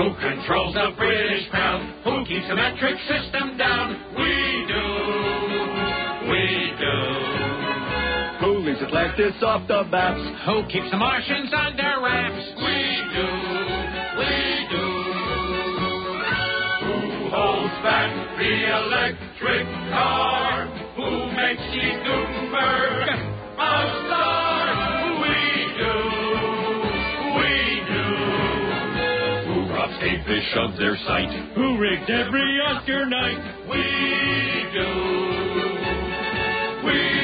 Who controls the British crown? Who keeps the metric system down? We do. Who leads Atlantis off the maps? Who keeps the Martians under wraps? We do. Who holds back the electric car? Who makes Steve Gutenberg a star? We do. Who robbed Kate Fish of their sight? Who rigged every Oscar night? We do.